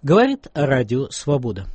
Говорит Радио Свобода.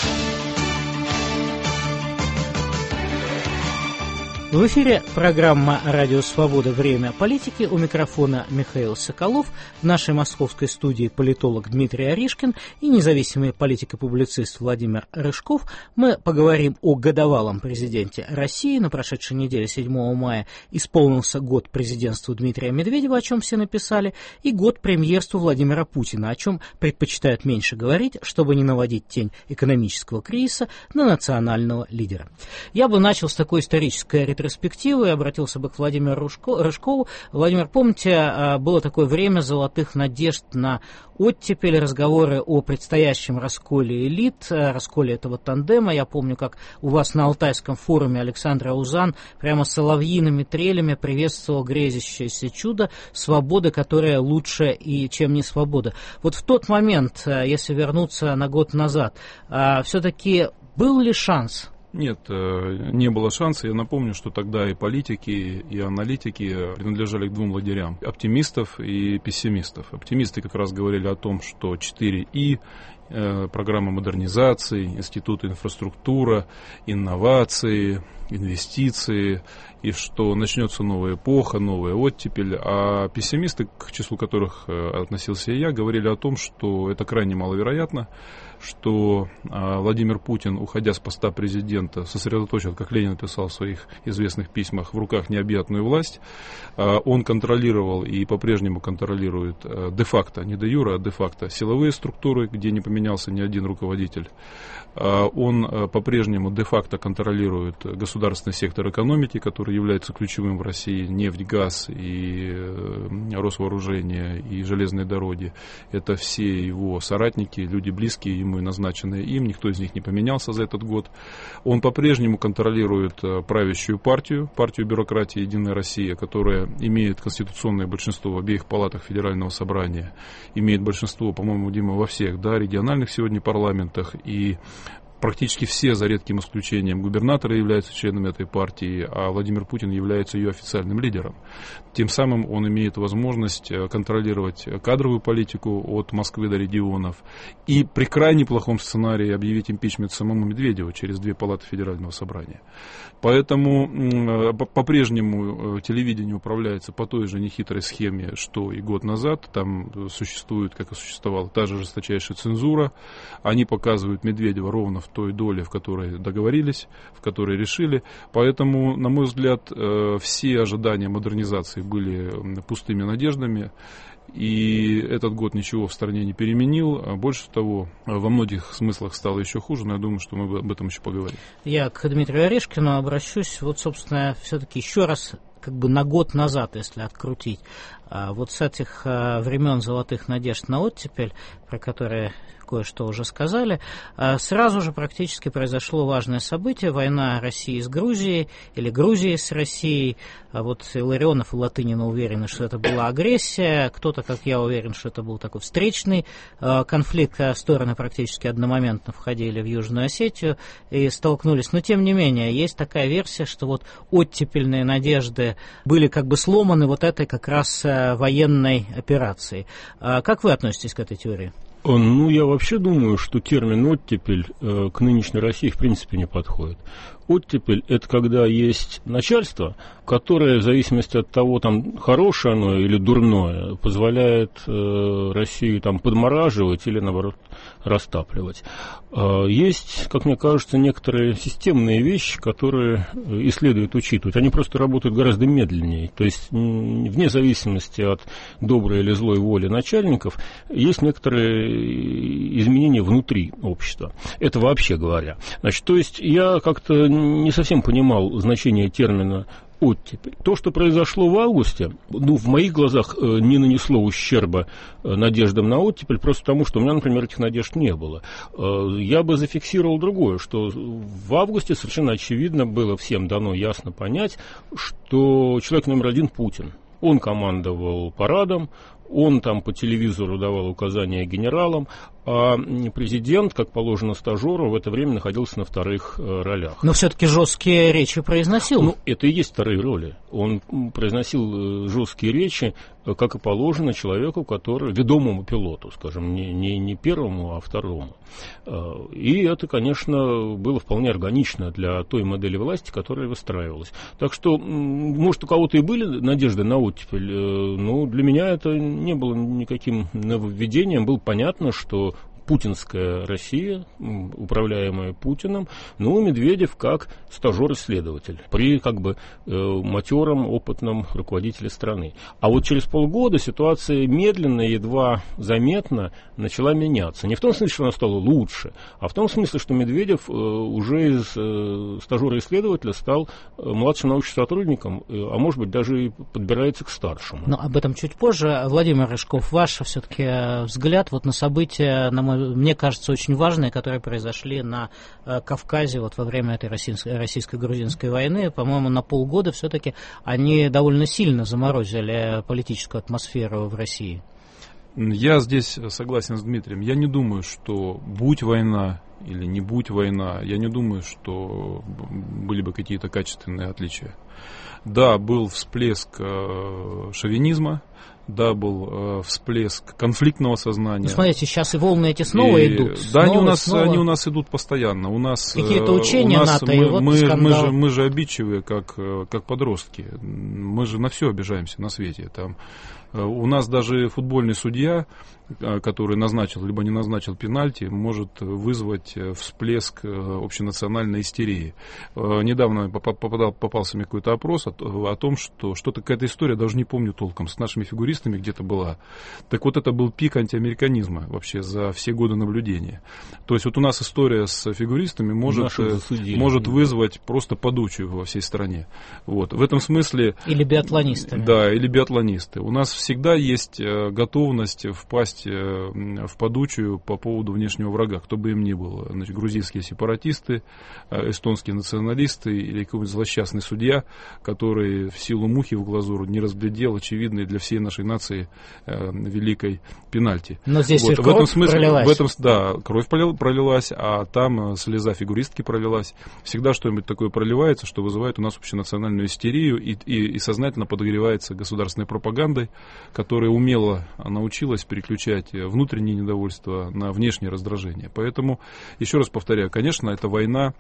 В эфире программа «Радио Свобода. Время политики». У микрофона Михаил Соколов. В нашей московской студии политолог Дмитрий Аришкин и независимый политик и публицист Владимир Рыжков. Мы поговорим о годовалом президенте России. На прошедшей неделе, 7 мая, исполнился год президентству Дмитрия Медведева, о чем все написали, и год премьерству Владимира Путина, о чем предпочитают меньше говорить, чтобы не наводить тень экономического кризиса на национального лидера. Я бы начал с такой исторической ретроспективы и обратился бы к Владимиру Рыжкову. Владимир, помните, было такое время золотых надежд на оттепель, разговоры о предстоящем расколе элит, расколе этого тандема. Я помню, как у вас на Алтайском форуме Александр Аузан прямо соловьиными трелями приветствовал грезящееся чудо свободы, которая лучше, и чем не свобода. Вот в тот момент, если вернуться на год назад, все-таки был ли шанс? Нет, не было шанса. Я напомню, что тогда и политики, и аналитики принадлежали к двум лагерям – оптимистов и пессимистов. Оптимисты как раз говорили о том, что 4И, программа модернизации, институты инфраструктура, инновации, инвестиции, и что начнется новая эпоха, новая оттепель. А пессимисты, к числу которых относился и я, говорили о том, что это крайне маловероятно, что Владимир Путин, уходя с поста президента, сосредоточил, как Ленин писал в своих известных письмах, в руках необъятную власть. Он контролировал и по-прежнему контролирует де-факто, не де-юре, а де-факто силовые структуры, где не поменялся ни один руководитель. Он по-прежнему де-факто контролирует государственный сектор экономики, который является ключевым в России: нефть, газ и Росвооружение и железные дороги. Это все его соратники, люди близкие ему и назначенные им, никто из них не поменялся за этот год. Он по-прежнему контролирует правящую партию бюрократии «Единая Россия», которая имеет конституционное большинство в обеих палатах Федерального собрания, имеет большинство, по-моему, Дима, во всех региональных сегодня парламентах, и практически все, за редким исключением, губернаторы являются членами этой партии, а Владимир Путин является ее официальным лидером. Тем самым он имеет возможность контролировать кадровую политику от Москвы до регионов и при крайне плохом сценарии объявить импичмент самому Медведеву через две палаты Федерального собрания. Поэтому по-прежнему телевидение управляется по той же нехитрой схеме, что и год назад. Там существует, как и существовала, та же жесточайшая цензура. Они показывают Медведева ровно в той доле, в которой договорились, в которой решили. Поэтому, на мой взгляд, все ожидания модернизации были пустыми надеждами. И этот год ничего в стране не переменил. Больше того, во многих смыслах стало еще хуже, но я думаю, что мы об этом еще поговорим. Я к Дмитрию Орешкину обращусь. Вот, собственно, все-таки еще раз, как бы на год назад, если открутить. Вот с этих времен золотых надежд на оттепель, про которые кое-что уже сказали, сразу же практически произошло важное событие: война России с Грузией или Грузии с Россией. Вот Илларионов и Латынина уверены, что это была агрессия, кто-то, как я, уверен, что это был такой встречный конфликт, стороны практически одномоментно входили в Южную Осетию и столкнулись. Но тем не менее, есть такая версия, что вот оттепельные надежды были как бы сломаны вот этой как раз военной операцией. Как вы относитесь к этой теории? Ну, я вообще думаю, что термин «оттепель» к нынешней России в принципе не подходит. Оттепель – это когда есть начальство, которое, в зависимости от того, там, хорошее оно или дурное, позволяет Россию там подмораживать или, наоборот, растапливать. Есть, как мне кажется, некоторые системные вещи, которые и следует учитывать. Они просто работают гораздо медленнее. То есть, вне зависимости от доброй или злой воли начальников, есть некоторые изменения внутри общества. Это вообще говоря. Значит, то есть, я как-то не совсем понимал значение термина «оттепель». То, что произошло в августе, в моих глазах не нанесло ущерба надеждам на оттепель, просто потому, что у меня, например, этих надежд не было. Я бы зафиксировал другое, что в августе совершенно очевидно было всем дано ясно понять, что человек номер один — Путин. Он командовал парадом, Он там по телевизору давал указания генералам, а президент, как положено стажеру, в это время находился на вторых ролях. Но все-таки жесткие речи произносил. Ну, это и есть вторые роли. Он произносил жесткие речи, как и положено человеку, который, ведомому пилоту, скажем, не первому, а второму. И это, конечно, было вполне органично для той модели власти, которая выстраивалась. Так что, может, у кого-то и были надежды на оттепель, но для меня это не было никаким нововведением. Было понятно, что путинская Россия, управляемая Путиным, ну, Медведев как стажер-исследователь при как бы матером, опытном руководителе страны. А вот через полгода ситуация медленно, едва заметно начала меняться. Не в том смысле, что она стала лучше, а в том смысле, что Медведев уже из стажера-исследователя стал младшим научным сотрудником, а может быть даже и подбирается к старшему. Но об этом чуть позже. Владимир Рыжков, ваш все-таки взгляд вот на события, мне кажется, очень важные, которые произошли на Кавказе вот во время этой российско-грузинской войны. По-моему, на полгода все-таки они довольно сильно заморозили политическую атмосферу в России. Я здесь согласен с Дмитрием. Я не думаю, что будь война или не будь война, я не думаю, что были бы какие-то качественные отличия. Да, был всплеск шовинизма, да, был всплеск конфликтного сознания. Ну, смотрите, сейчас и волны эти снова идут. Да, они у нас идут постоянно. У нас какие-то учения НАТО, и вот скандал. Мы же обидчивые, как подростки. Мы же на все обижаемся на свете. Там, у нас даже футбольный судья, который назначил либо не назначил пенальти, может вызвать всплеск общенациональной истерии. Недавно попался мне какой-то опрос о том, что что-то какая-то история, даже не помню толком, с нашими фигуристами где-то была. Так вот, это был пик антиамериканизма вообще за все годы наблюдения. То есть вот у нас история с фигуристами может вызвать просто подучую во всей стране. Вот. В этом смысле... Или биатлонисты. Да, или биатлонисты. У нас всегда есть готовность впасть в подучую по поводу внешнего врага, кто бы им ни был. Значит, грузинские сепаратисты, эстонские националисты или какой-нибудь злосчастный судья, который в силу мухи в глазуру не разглядел очевидный для всей нашей нации великой пенальти. Но здесь вот, кровь пролилась. Да, кровь пролилась, а там слеза фигуристки пролилась. Всегда что-нибудь такое проливается, что вызывает у нас общенациональную истерию и сознательно подогревается государственной пропагандой, которая умело научилась переключать внутреннее недовольство на внешнее раздражение. Поэтому, еще раз повторяю, конечно, эта война,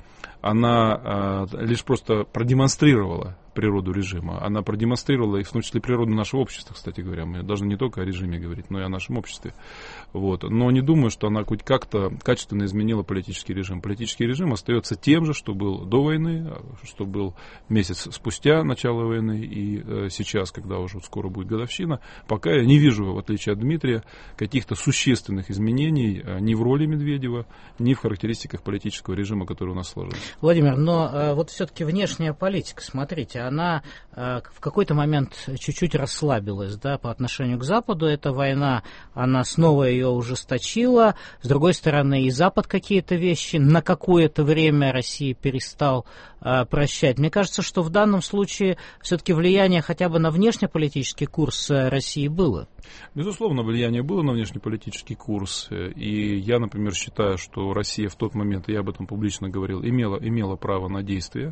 она лишь просто продемонстрировала природу режима. Она продемонстрировала, и в том числе природу нашего общества, кстати говоря. Мы должны не только о режиме говорить, но и о нашем обществе. Вот. Но не думаю, что она хоть как-то качественно изменила политический режим. Политический режим остается тем же, что был до войны, что был месяц спустя начала войны, и сейчас, когда уже скоро будет годовщина. Пока я не вижу, в отличие от Дмитрия, каких-то существенных изменений ни в роли Медведева, ни в характеристиках политического режима, который у нас сложился. Владимир, но вот все-таки внешняя политика, смотрите, она в какой-то момент чуть-чуть расслабилась, да, по отношению к Западу. Эта война, она снова ее ужесточила. С другой стороны, и Запад какие-то вещи на какое-то время России перестал прощать. Мне кажется, что в данном случае все-таки влияние хотя бы на внешнеполитический курс России было. Безусловно, влияние было на внешнеполитический курс. И я, например, считаю, что Россия в тот момент, я об этом публично говорил, имела право на действие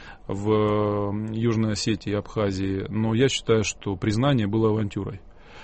в Южной Осетии и Абхазии, но я считаю, что признание было авантюрой.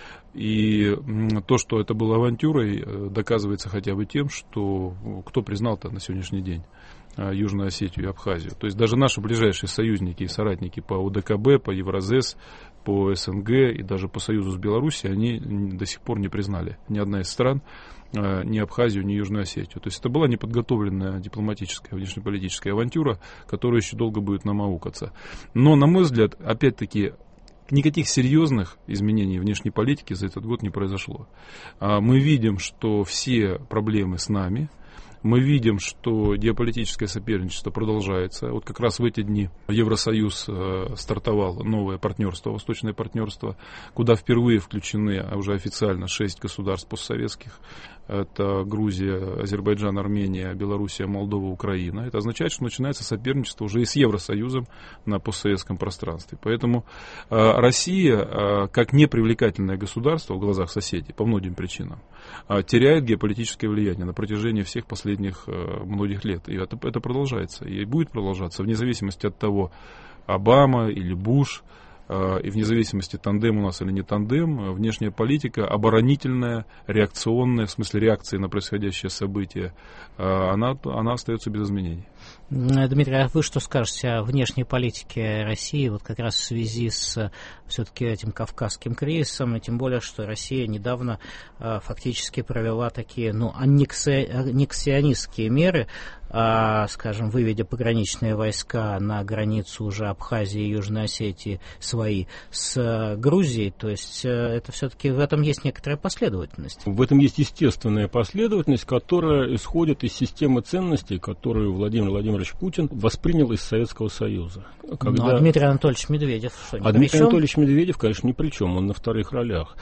И то, что это было авантюрой, доказывается хотя бы тем, что кто признал-то на сегодняшний день Южную Осетию и Абхазию. То есть даже наши ближайшие союзники и соратники по УДКБ, по Евразес, по СНГ и даже по союзу с Белоруссией, они до сих пор не признали ни одна из стран ни Абхазию, ни Южную Осетию. То есть это была неподготовленная дипломатическая, внешнеполитическая авантюра, которая еще долго будет нам аукаться. Но, на мой взгляд, опять-таки, никаких серьезных изменений внешней политики за этот год не произошло. Мы видим, что все проблемы с нами, Мы видим, что геополитическое соперничество продолжается. Вот как раз в эти дни Евросоюз стартовал новое партнерство, восточное партнерство, куда впервые включены уже официально 6 государств постсоветских. Это Грузия, Азербайджан, Армения, Белоруссия, Молдова, Украина. Это означает, что начинается соперничество уже и с Евросоюзом на постсоветском пространстве. Поэтому Россия, как непривлекательное государство в глазах соседей, по многим причинам, теряет геополитическое влияние на протяжении всех последних многих лет. И это продолжается. И будет продолжаться вне зависимости от того, Обама или Буш, и вне зависимости, тандем у нас или не тандем, внешняя политика, оборонительная, реакционная, в смысле реакции на происходящее событие, она остается без изменений. Дмитрий, а вы что скажете о внешней политике России, вот как раз в связи с все-таки этим кавказским кризисом, и тем более, что Россия недавно фактически провела такие, аннексионистские меры, скажем, выведя пограничные войска на границу уже Абхазии и Южной Осетии свои с Грузией, то есть это все-таки в этом есть некоторая последовательность. В этом есть естественная последовательность, которая исходит из системы ценностей, которую Владимир Владимирович Путин воспринял из Советского Союза. А Дмитрий Анатольевич Медведев что, ни при чем? Дмитрий Анатольевич Медведев, конечно, ни при чем, он на вторых ролях.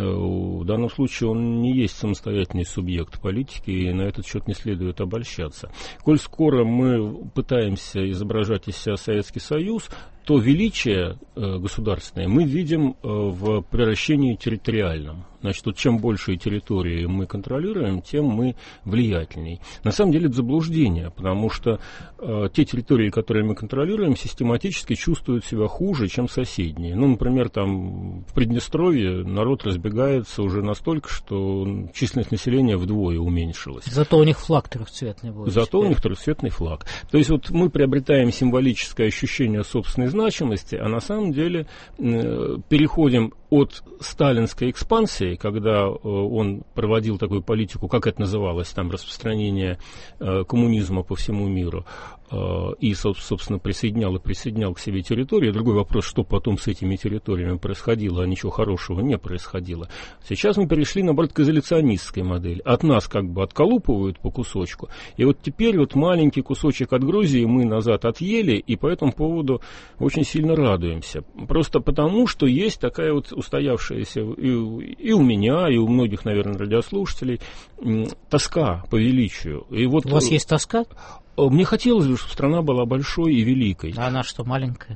В данном случае он не есть самостоятельный субъект политики, и на этот счет не следует обольщаться. Коль скоро мы пытаемся изображать из себя Советский Союз, то величие государственное мы видим в превращении территориальном. Значит, вот чем больше территории мы контролируем, тем мы влиятельней. На самом деле это заблуждение, потому что те территории, которые мы контролируем, систематически чувствуют себя хуже, чем соседние. Ну, например, там в Приднестровье народ разбегается уже настолько, что численность населения вдвое уменьшилась. Зато у них флаг трехцветный будет. Зато у них трехцветный флаг. То есть вот мы приобретаем символическое ощущение собственной значимости, а на самом деле переходим от сталинской экспансии, когда он проводил такую политику, как это называлось, там распространение коммунизма по всему миру, и, собственно, присоединял к себе территории. Другой вопрос, что потом с этими территориями происходило, а ничего хорошего не происходило. Сейчас мы перешли, наоборот, к изоляционистской модели. От нас как бы отколупывают по кусочку, и вот теперь вот маленький кусочек от Грузии мы назад отъели, и по этому поводу очень сильно радуемся. Просто потому, что есть такая вот устоявшаяся и у меня, и у многих, наверное, радиослушателей тоска по величию. И вот, у вас есть тоска? Мне хотелось бы, чтобы страна была большой и великой. А она что, маленькая?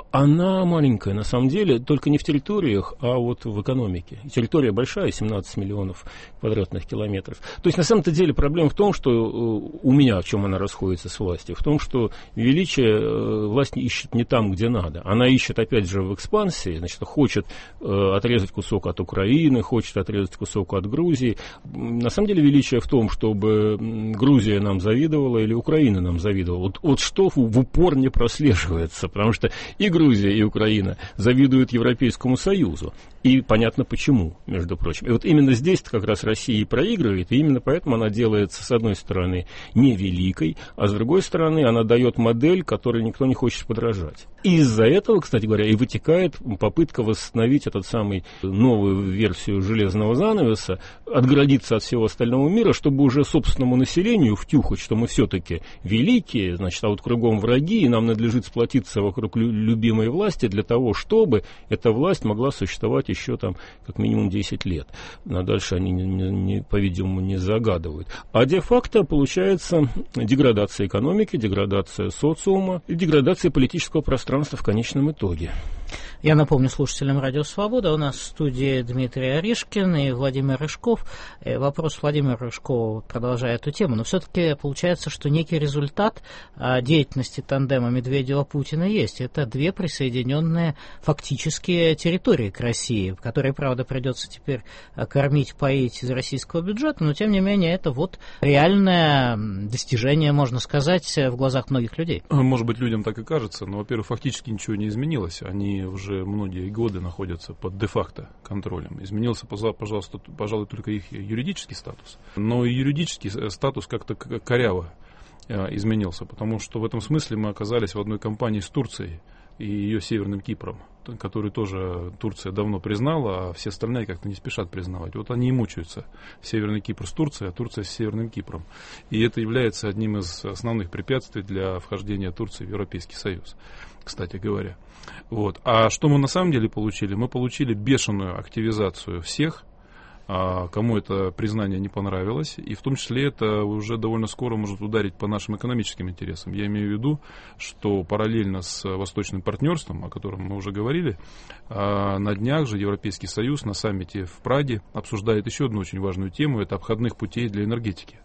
Она маленькая, на самом деле, только не в территориях, а вот в экономике. Территория большая, 17 миллионов квадратных километров. То есть, на самом-то деле, проблема в том, что у меня, в чем она расходится с властью, в том, что величие власть ищет не там, где надо. Она ищет, опять же, в экспансии, значит, хочет отрезать кусок от Украины, хочет отрезать кусок от Грузии. На самом деле, величие в том, чтобы Грузия нам завидовала или Украина нам завидовала. Вот что в упор не прослеживается, потому что и Грузия, и Украина завидуют Европейскому Союзу. И понятно почему, между прочим. И вот именно здесь как раз Россия и проигрывает, и именно поэтому она делается, с одной стороны, не великой, а с другой стороны, она дает модель, которой никто не хочет подражать. И из-за этого, кстати говоря, и вытекает попытка восстановить эту самую новую версию железного занавеса, отгородиться от всего остального мира, чтобы уже собственному населению втюхать, что мы все-таки великие, значит, а вот кругом враги, и нам надлежит сплотиться вокруг любимой власти для того, чтобы эта власть могла существовать еще там как минимум 10 лет. А дальше они, по-видимому, не загадывают. А де-факто получается деградация экономики, деградация социума и деградация политического пространства в конечном итоге. Я напомню слушателям «Радио Свобода», у нас в студии Дмитрий Аришкин и Владимир Рыжков. Вопрос Владимира Рыжкова, продолжая эту тему, но все-таки получается, что некий результат деятельности тандема Медведева-Путина есть. Это две присоединенные фактически территории к России, которые, правда, придется теперь кормить, поить из российского бюджета, но, тем не менее, это вот реальное достижение, можно сказать, в глазах многих людей. Может быть, людям так и кажется, но, во-первых, фактически ничего не изменилось. Они уже многие годы находятся под де-факто контролем. Изменился, пожалуй, только их юридический статус. Но и юридический статус как-то коряво изменился, потому что в этом смысле мы оказались в одной компании с Турцией. и ее Северным Кипром, который тоже Турция давно признала, а все остальные как-то не спешат признавать. Вот они и мучаются. Северный Кипр с Турцией, а Турция с Северным Кипром. И это является одним из основных препятствий для вхождения Турции в Европейский Союз, кстати говоря. Вот. А что мы на самом деле получили? Мы получили бешеную активизацию всех, кому это признание не понравилось, и в том числе это уже довольно скоро может ударить по нашим экономическим интересам. Я имею в виду, что параллельно с восточным партнерством, о котором мы уже говорили, на днях же Европейский Союз на саммите в Праге обсуждает еще одну очень важную тему, это обходных путей для энергетики.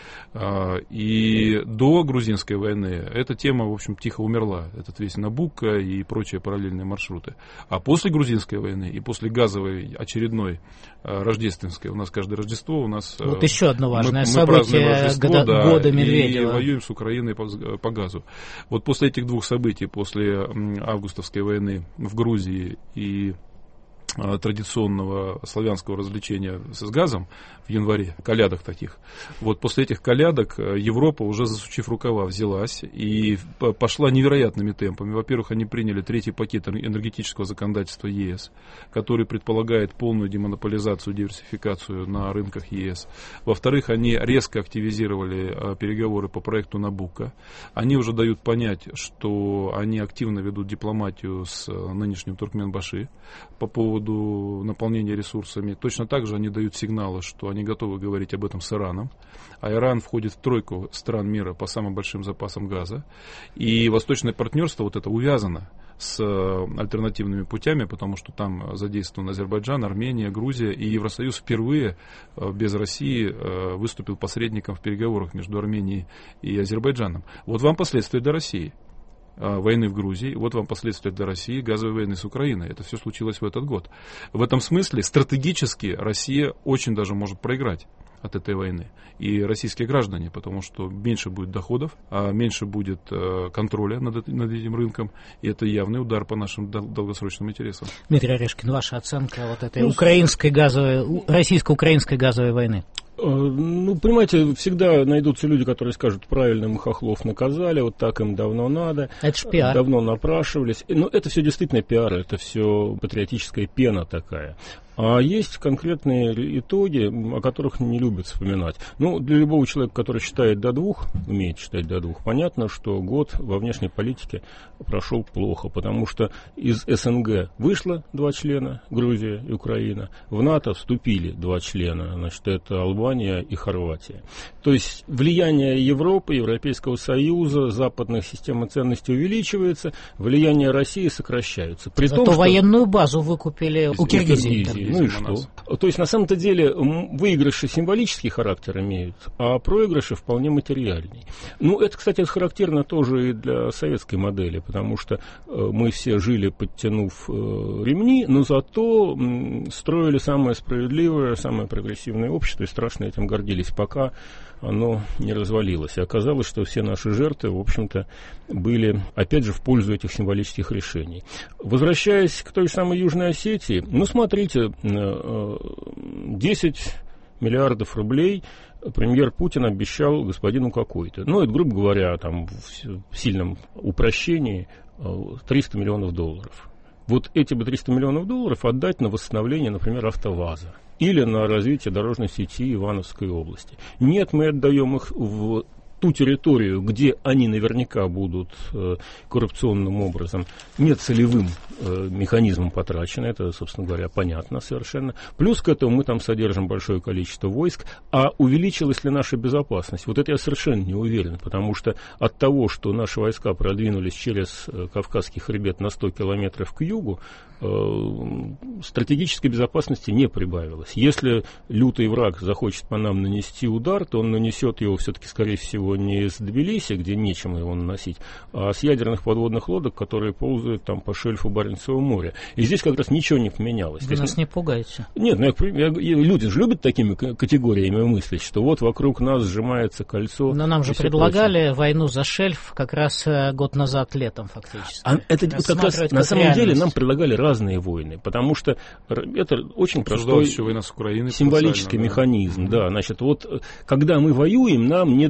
И до грузинской войны эта тема, в общем, тихо умерла. Этот весь Набуко и прочие параллельные маршруты. А после грузинской войны и после газовой очередной рождественской, у нас каждое Рождество, у нас... Вот еще одно важное событие года Медведева. И воюем с Украиной по газу. Вот после этих двух событий, после августовской войны в Грузии и традиционного славянского развлечения с газом в январе, колядок таких. Вот после этих колядок Европа, уже засучив рукава, взялась и пошла невероятными темпами. Во-первых, они приняли третий пакет энергетического законодательства ЕС, который предполагает полную демонополизацию, диверсификацию на рынках ЕС. Во-вторых, они резко активизировали переговоры по проекту Набуко. Они уже дают понять, что они активно ведут дипломатию с нынешним Туркменбаши по поводу наполнения ресурсами. Точно так же они дают сигналы, что они готовы говорить об этом с Ираном. А Иран входит в тройку стран мира по самым большим запасам газа. И восточное партнерство вот это увязано с альтернативными путями, потому что там задействован Азербайджан, Армения, Грузия. И Евросоюз впервые без России выступил посредником в переговорах между Арменией и Азербайджаном. Вот вам последствия для России. Войны в Грузии, вот вам последствия для России, газовой войны с Украиной. Это все случилось в этот год. В этом смысле стратегически Россия очень даже может проиграть от этой войны. И российские граждане, потому что меньше будет доходов, меньше будет контроля над этим рынком, и это явный удар по нашим долгосрочным интересам. Дмитрий Орешкин, ваша оценка вот этой российско-украинской газовой войны? Ну, понимаете, всегда найдутся люди, которые скажут, правильно, мы хохлов наказали, вот так им давно надо. Это ж пиар. Давно напрашивались. Но это все действительно пиар, это все патриотическая пена такая. А есть конкретные итоги, о которых не любят вспоминать. Ну, для любого человека, который считает до двух, умеет считать до двух, понятно, что год во внешней политике прошел плохо, потому что из СНГ вышло 2 члена, Грузия и Украина, в НАТО вступили 2 члена, значит, это Албания и Хорватия. То есть влияние Европы, Европейского Союза, западных систем ценностей увеличивается, влияние России сокращается. При том, что военную базу выкупили у Киргизии. Ну и что? То есть, на самом-то деле, выигрыши символический характер имеют, а проигрыши вполне материальный. Ну, это, кстати, характерно тоже и для советской модели, потому что мы все жили, подтянув ремни, но зато строили самое справедливое, самое прогрессивное общество и страшно этим гордились, пока оно не развалилось. И оказалось, что все наши жертвы, в общем-то, были, опять же, в пользу этих символических решений. Возвращаясь к той самой Южной Осетии, ну, смотрите, 10 миллиардов рублей премьер Путин обещал господину какой-то. Ну, это, грубо говоря, там, в сильном упрощении 300 миллионов долларов. Вот эти бы 300 миллионов долларов отдать на восстановление, например, АвтоВАЗа или на развитие дорожной сети Ивановской области. Нет, мы отдаем их в ту территорию, где они наверняка будут коррупционным образом, нецелевым механизмом потрачены, это, собственно говоря, понятно совершенно. Плюс к этому мы там содержим большое количество войск, а увеличилась ли наша безопасность? Вот это я совершенно не уверен, потому что от того, что наши войска продвинулись через Кавказский хребет на 100 километров к югу, стратегической безопасности не прибавилось. Если лютый враг захочет по нам нанести удар, то он нанесет его все-таки, скорее всего, не из Тбилиси, где нечем его наносить, а с ядерных подводных лодок, которые ползают там по шельфу Баренцева моря. И здесь как раз ничего не поменялось. Вы нас не пугаете. Нет, люди же любят такими категориями мыслить, что вот вокруг нас сжимается кольцо. Но нам же предлагали войну за шельф как раз год назад, летом, фактически. Это как раз на самом деле нам предлагали разные войны, потому что это очень простой символический механизм. Да, значит, вот когда мы воюем, нам не до грибов.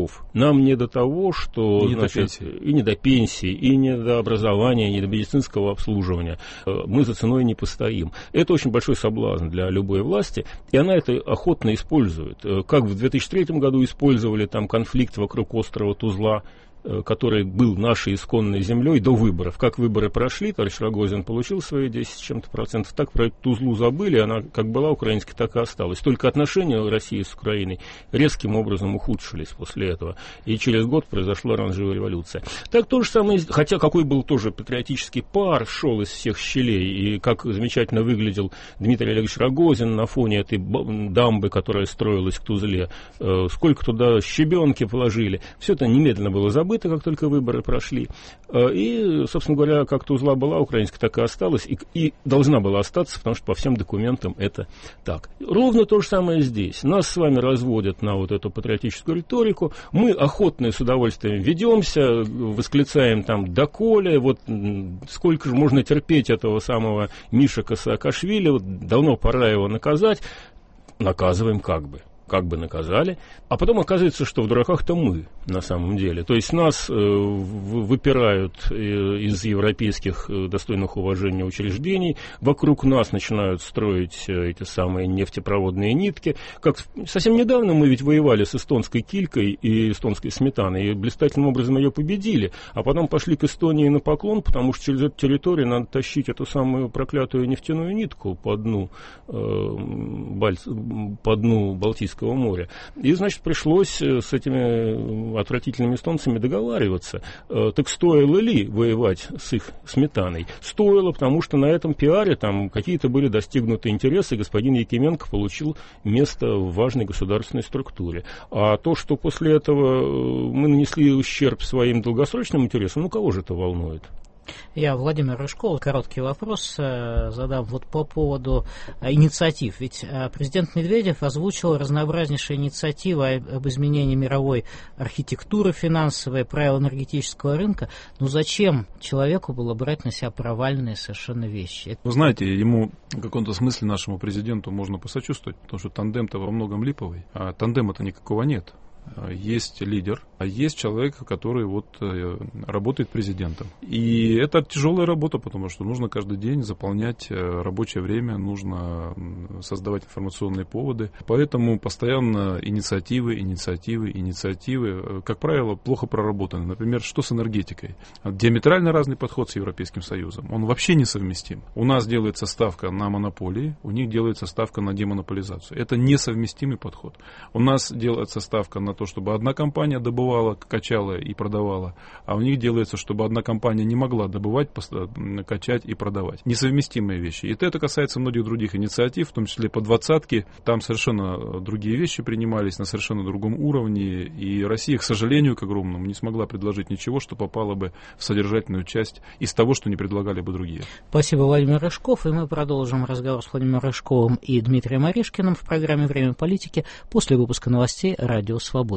веков нам не до того, что... И не до пенсии, и не до образования, и не до медицинского обслуживания. Мы за ценой не постоим. Это очень большой соблазн для любой власти, и она это охотно использует. Как в 2003 году использовали там конфликт вокруг острова Тузла, который был нашей исконной землей до выборов. Как выборы прошли, товарищ Рогозин получил свои 10 с чем-то процентов, так про Тузлу забыли, она как была украинской, так и осталась. Только отношения России с Украиной резким образом ухудшились после этого. И через год произошла оранжевая революция. Так то же самое, хотя какой был тоже патриотический пар, шел из всех щелей, и как замечательно выглядел Дмитрий Олегович Рогозин на фоне этой дамбы, которая строилась к Тузле, сколько туда щебенки положили. Все это немедленно было забыто, как только выборы прошли. И, собственно говоря, как Тузла была украинская, так и осталась, и должна была остаться, потому что по всем документам это так. Ровно то же самое здесь. Нас с вами разводят на вот эту патриотическую риторику, мы охотно и с удовольствием ведемся, восклицаем там «доколе», вот сколько же можно терпеть этого самого Мишека Саакашвили, вот давно пора его наказать, наказываем как бы наказали, а потом оказывается, что в дураках-то мы на самом деле. То есть нас выпирают из европейских достойных уважения учреждений, вокруг нас начинают строить эти самые нефтепроводные нитки. Как совсем недавно мы ведь воевали с эстонской килькой и эстонской сметаной, и блистательным образом ее победили, а потом пошли к Эстонии на поклон, потому что через эту территорию надо тащить эту самую проклятую нефтяную нитку по дну Балтийского моря. И, значит, пришлось с этими отвратительными эстонцами договариваться. Так стоило ли воевать с их сметаной? Стоило, потому что на этом пиаре там какие-то были достигнуты интересы, и господин Якименко получил место в важной государственной структуре. А то, что после этого мы нанесли ущерб своим долгосрочным интересам, ну кого же это волнует? Я Владимир Рыжков. Короткий вопрос задам вот по поводу инициатив. Ведь президент Медведев озвучил разнообразнейшие инициативы об изменении мировой архитектуры финансовой, правил энергетического рынка. Но зачем человеку было брать на себя провальные совершенно вещи? Вы знаете, ему в каком-то смысле, нашему президенту, можно посочувствовать, потому что тандем-то во многом липовый, а тандема-то никакого нет. Есть лидер, а есть человек, который вот работает президентом. И это тяжелая работа, потому что нужно каждый день заполнять рабочее время, нужно создавать информационные поводы. Поэтому постоянно инициативы, как правило, плохо проработаны. Например, что с энергетикой? Диаметрально разный подход с Европейским Союзом. Он вообще несовместим. У нас делается ставка на монополии, у них делается ставка на демонополизацию. Это несовместимый подход. У нас делается ставка на то, чтобы одна компания добывала, качала и продавала, а у них делается, чтобы одна компания не могла добывать, качать и продавать. Несовместимые вещи. И это касается многих других инициатив, в том числе по двадцатке. Там совершенно другие вещи принимались на совершенно другом уровне. И Россия, к сожалению, к огромному, не смогла предложить ничего, что попало бы в содержательную часть из того, что не предлагали бы другие. Спасибо, Владимир Рыжков. И мы продолжим разговор с Владимиром Рыжковым и Дмитрием Орешкиным в программе «Время политики» после выпуска новостей «Радио Свобода».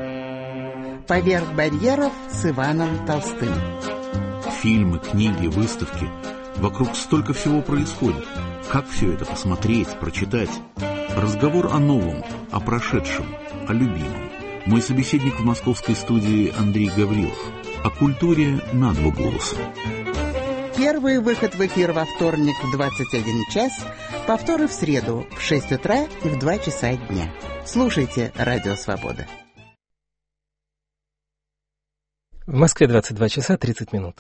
«Поверх барьеров» с Иваном Толстым. Фильмы, книги, выставки. Вокруг столько всего происходит. Как все это посмотреть, прочитать? Разговор о новом, о прошедшем, о любимом. Мой собеседник в московской студии Андрей Гаврилов. О культуре на два голоса. Первый выход в эфир во вторник в 21 час, повторы в среду в 6 утра и в 2 часа дня. Слушайте «Радио Свобода». В Москве 22 часа 30 минут.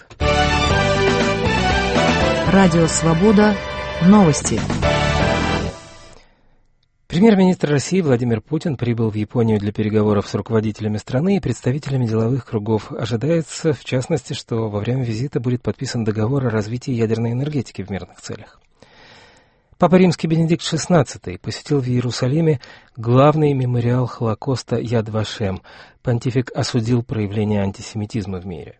Радио Свобода. Новости. Премьер-министр России Владимир Путин прибыл в Японию для переговоров с руководителями страны и представителями деловых кругов. Ожидается, в частности, что во время визита будет подписан договор о развитии ядерной энергетики в мирных целях. Папа Римский Бенедикт XVI посетил в Иерусалиме главный мемориал Холокоста Яд Вашем. Понтифик осудил проявление антисемитизма в мире.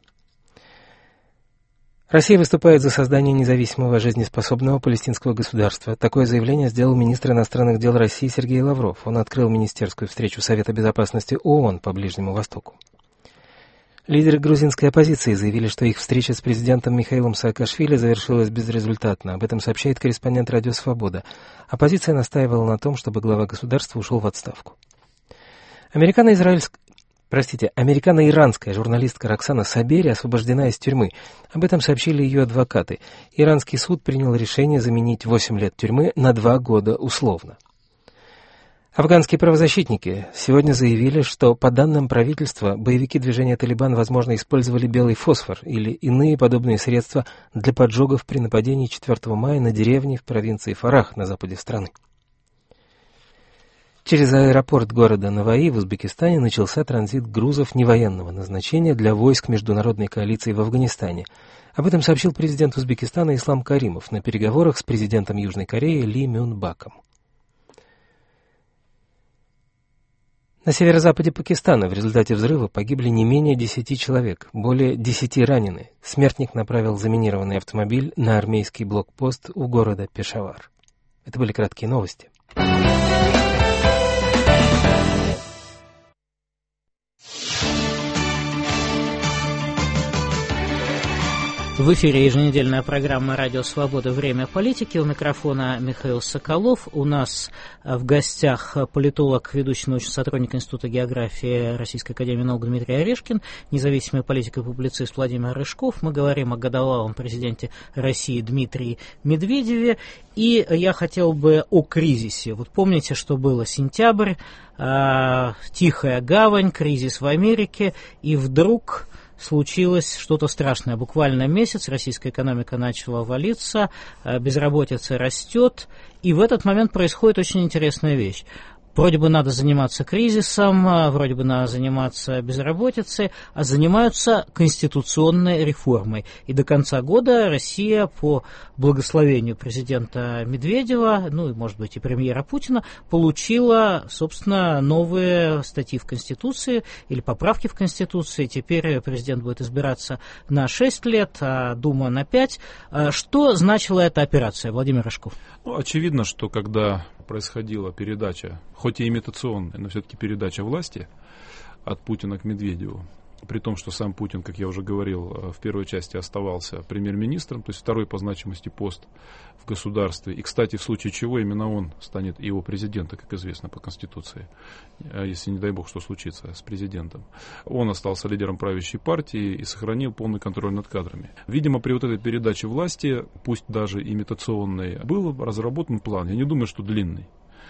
Россия выступает за создание независимого, жизнеспособного палестинского государства. Такое заявление сделал министр иностранных дел России Сергей Лавров. Он открыл министерскую встречу Совета безопасности ООН по Ближнему Востоку. Лидеры грузинской оппозиции заявили, что их встреча с президентом Михаилом Саакашвили завершилась безрезультатно. Об этом сообщает корреспондент «Радио Свобода». Оппозиция настаивала на том, чтобы глава государства ушел в отставку. Американо-иранская журналистка Роксана Сабери освобождена из тюрьмы. Об этом сообщили ее адвокаты. Иранский суд принял решение заменить 8 лет тюрьмы на 2 года условно. Афганские правозащитники сегодня заявили, что, по данным правительства, боевики движения «Талибан», возможно, использовали белый фосфор или иные подобные средства для поджогов при нападении 4 мая на деревни в провинции Фарах на западе страны. Через аэропорт города Наваи в Узбекистане начался транзит грузов невоенного назначения для войск международной коалиции в Афганистане. Об этом сообщил президент Узбекистана Ислам Каримов на переговорах с президентом Южной Кореи Ли Мюн Баком. На северо-западе Пакистана в результате взрыва погибли не менее 10 человек, более 10 ранены. Смертник направил заминированный автомобиль на армейский блокпост у города Пешавар. Это были краткие новости. В эфире еженедельная программа «Радио Свобода. Время политики». У микрофона Михаил Соколов. У нас в гостях политолог, ведущий научный сотрудник Института географии Российской академии наук Дмитрий Орешкин, независимый политик и публицист Владимир Рыжков. Мы говорим о годовалом президенте России Дмитрии Медведеве. И я хотел бы о кризисе. Вот помните, что было сентябрь, тихая гавань, кризис в Америке, и вдруг случилось что-то страшное. Буквально месяц российская экономика начала валиться, безработица растет, и в этот момент происходит очень интересная вещь. Вроде бы надо заниматься кризисом, вроде бы надо заниматься безработицей, а занимаются конституционной реформой. И до конца года Россия по благословению президента Медведева, ну и, может быть, и премьера Путина, получила, собственно, новые статьи в Конституции или поправки в Конституции. Теперь президент будет избираться на 6 лет, а Дума на 5. Что значила эта операция, Владимир Рыжков? Ну, очевидно, что когда происходила передача, хоть и имитационная, но все-таки передача власти от Путина к Медведеву, при том, что сам Путин, как я уже говорил, в первой части оставался премьер-министром, то есть второй по значимости пост в государстве. И, кстати, в случае чего именно он станет его президентом, как известно по Конституции, если, не дай бог, что случится с президентом. Он остался лидером правящей партии и сохранил полный контроль над кадрами. Видимо, при вот этой передаче власти, пусть даже имитационной, был разработан план. Я не думаю, что длинный.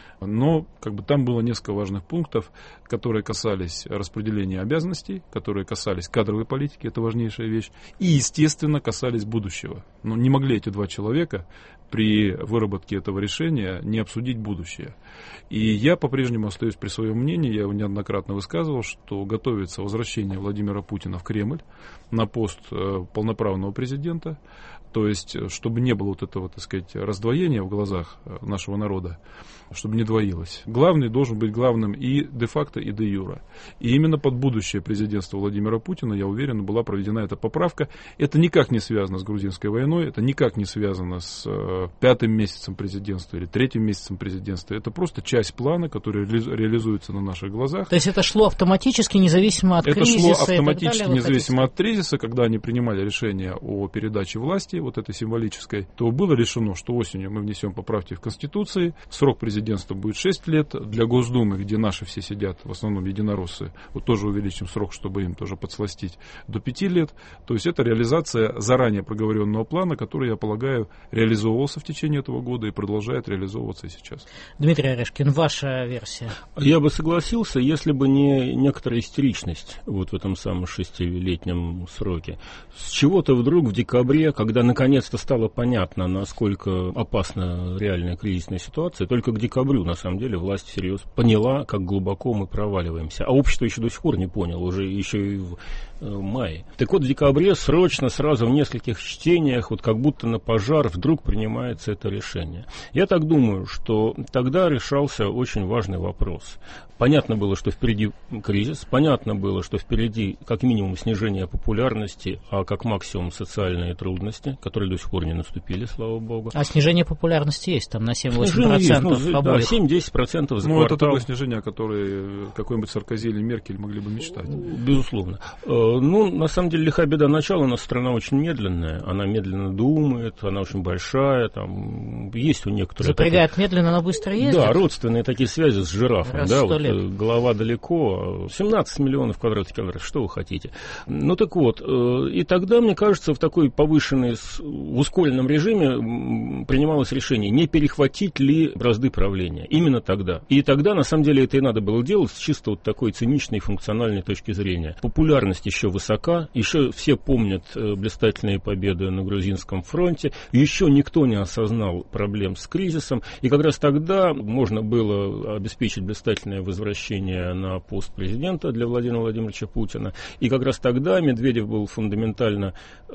Но там было несколько важных пунктов, которые касались распределения обязанностей, которые касались кадровой политики, это важнейшая вещь, и, естественно, касались будущего. Но не могли эти два человека при выработке этого решения не обсудить будущее. И я по-прежнему остаюсь при своем мнении, я его неоднократно высказывал, что готовится возвращение Владимира Путина в Кремль на пост полноправного президента, то есть, чтобы не было вот этого, так сказать, раздвоения в глазах нашего народа, чтобы не двоилось. Главный должен быть главным и де-факто, и де-юре. И именно под будущее президентства Владимира Путина, я уверен, была проведена эта поправка. Это никак не связано с грузинской войной, это никак не связано с 5-м месяцем президентства или 3-м месяцем президентства. Это просто часть плана, который реализуется на наших глазах. То есть это шло автоматически, независимо от кризиса? Это шло автоматически, независимо от кризиса, когда они принимали решение о передаче власти, вот этой символической, то было решено, что осенью мы внесем поправки в Конституции, срок президентства будет 6 лет, для Госдумы, где наши все сидят, в основном единороссы, вот тоже увеличим срок, чтобы им тоже подсластить, до 5 лет. То есть это реализация заранее проговоренного плана, который, я полагаю, реализовывался в течение этого года и продолжает реализовываться и сейчас. Дмитрий Орешкин, ваша версия? Я бы согласился, если бы не некоторая истеричность вот в этом самом 6-летнем сроке. С чего-то вдруг в декабре, когда наконец-то стало понятно, насколько опасна реальная кризисная ситуация, только к декабрю, на самом деле, власть всерьез поняла, как глубоко мы проваливаемся. А общество еще до сих пор не поняло, уже еще и в мае. Так вот, в декабре срочно, сразу в нескольких чтениях, вот как будто на пожар, вдруг принимается это решение. Я так думаю, что тогда решался очень важный вопрос. Понятно было, что впереди кризис, понятно было, что впереди как минимум снижение популярности, а как максимум социальные трудности. которые до сих пор не наступили, слава богу. А снижение популярности есть, там на 7-8%. Да, 7-10% за квартал. Это такое снижение, которое какой-нибудь Саркози или Меркель могли бы мечтать. Безусловно. На самом деле, лиха беда начала, у нас страна очень медленная, она медленно думает, она очень большая, там есть у некоторых... Запрягает медленно, но быстро ездит? Да, родственные такие связи с жирафом. Раз да, 100 лет. Голова далеко, 17 миллионов квадратных километров, что вы хотите. Так вот, и тогда, мне кажется, в такой повышенной, в ускоренном режиме принималось решение, не перехватить ли бразды правления. Именно тогда. И тогда, на самом деле, это и надо было делать с чисто вот такой циничной функциональной точки зрения. Популярность еще высока, еще все помнят блистательные победы на Грузинском фронте, еще никто не осознал проблем с кризисом, и как раз тогда можно было обеспечить блистательное возвращение на пост президента для Владимира Владимировича Путина, и как раз тогда Медведев был фундаментально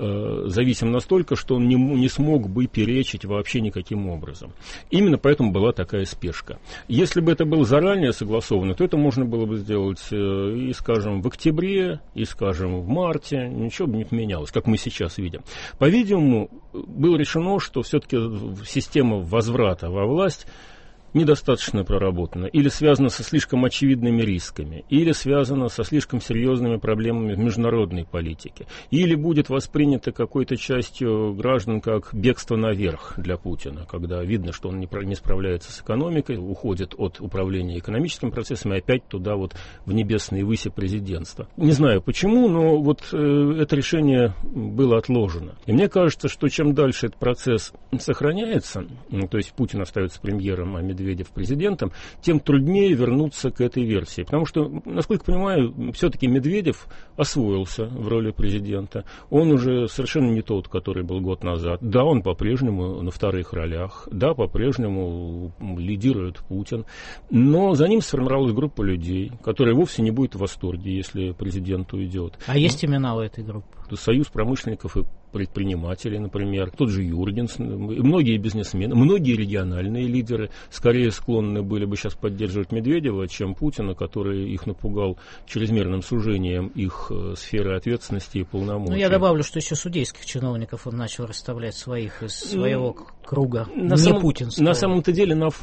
зависим настолько, что он не смог бы перечить вообще никаким образом. Именно поэтому была такая спешка. Если бы это было заранее согласовано, то это можно было бы сделать и, скажем, в октябре, и, скажем, в марте, ничего бы не поменялось, как мы сейчас видим. По-видимому, было решено, что все-таки система возврата во власть недостаточно проработана, или связана со слишком очевидными рисками, или связана со слишком серьезными проблемами в международной политике, или будет воспринято какой-то частью граждан как бегство наверх для Путина, когда видно, что он не справляется с экономикой, уходит от управления экономическими процессами опять туда вот в небесные выси президентства. Не знаю почему, но вот это решение было отложено. И мне кажется, что чем дальше этот процесс сохраняется, то есть Путин остается премьером, а Медведев президентом, тем труднее вернуться к этой версии. Потому что, насколько понимаю, все-таки Медведев освоился в роли президента. Он уже совершенно не тот, который был год назад. Да, он по-прежнему на вторых ролях. Да, по-прежнему лидирует Путин. Но за ним сформировалась группа людей, которая вовсе не будет в восторге, если президент уйдет. А есть имена у этой группы? Союз промышленников и предпринимателей, например, тот же Юргенс, многие бизнесмены, многие региональные лидеры скорее склонны были бы сейчас поддерживать Медведева, чем Путина, который их напугал чрезмерным сужением их сферы ответственности и полномочий. Я добавлю, что еще судейских чиновников он начал расставлять своих из своего круга, не путинского. На самом-то деле на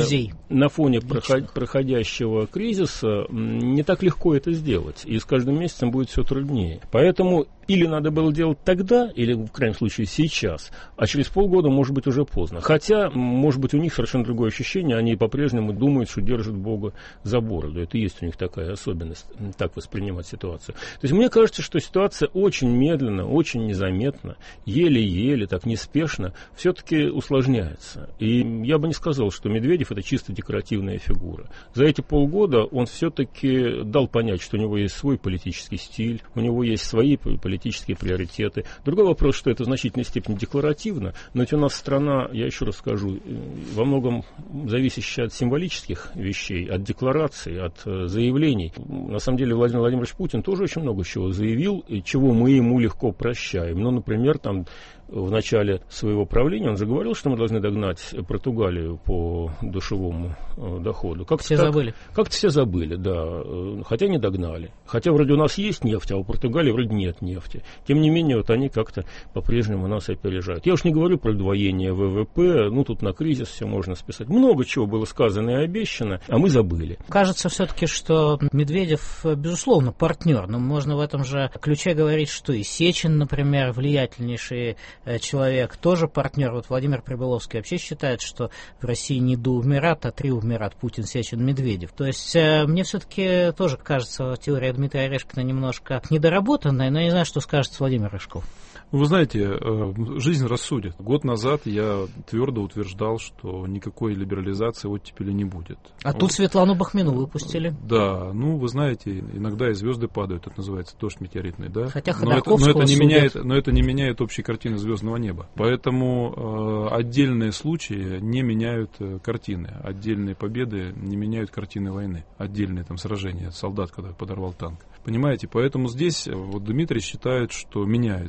фоне проходящего кризиса не так легко это сделать, и с каждым месяцем будет все труднее. Поэтому или надо было делать тогда, или, в крайнем случае, сейчас, а через полгода, может быть, уже поздно. Хотя, может быть, у них совершенно другое ощущение, они по-прежнему думают, что держат Бога за бороду. Это и есть у них такая особенность, так воспринимать ситуацию. То есть, мне кажется, что ситуация очень медленно, очень незаметно, еле-еле, так неспешно, все-таки усложняется. И я бы не сказал, что Медведев – это чисто декоративная фигура. За эти полгода он все-таки дал понять, что у него есть свой политический стиль, у него есть свои политические приоритеты. Другой вопрос, что это в значительной степени декларативно, но ведь у нас страна, я еще раз скажу, во многом зависящая от символических вещей, от деклараций, от заявлений. На самом деле Владимир Владимирович Путин тоже очень много чего заявил, и чего мы ему легко прощаем. Ну, например, там в начале своего правления он же говорил, что мы должны догнать Португалию по душевому доходу. Все забыли. Как-то все забыли, да. Хотя не догнали. Хотя вроде у нас есть нефть, а у Португалии вроде нет нефти. Тем не менее, вот они как-то по-прежнему нас опережают. Я уж не говорю про удвоение ВВП, тут на кризис все можно списать. Много чего было сказано и обещано, а мы забыли. Кажется все-таки, что Медведев, безусловно, партнер, но можно в этом же ключе говорить, что и Сечин, например, влиятельнейший человек, тоже партнер. Вот Владимир Прибыловский вообще считает, что в России не дуумират, а триумвират: Путин, Сечин, Медведев. То есть мне все-таки тоже кажется теория Дмитрия Орешкина немножко недоработанная, но я не знаю, что скажет Владимир Рыжков. Вы знаете, жизнь рассудит. Год назад я твердо утверждал, что никакой либерализации оттепели не будет. А тут Светлану Бахмину выпустили. Да, вы знаете, иногда и звезды падают, это называется дождь метеоритный, да? Хотя Ходорковского но это не меняет общей картины звездного неба. Поэтому отдельные случаи не меняют картины, отдельные победы не меняют картины войны, отдельные сражения, солдат, когда подорвал танк. Понимаете, поэтому здесь Дмитрий считает, что меняется. Может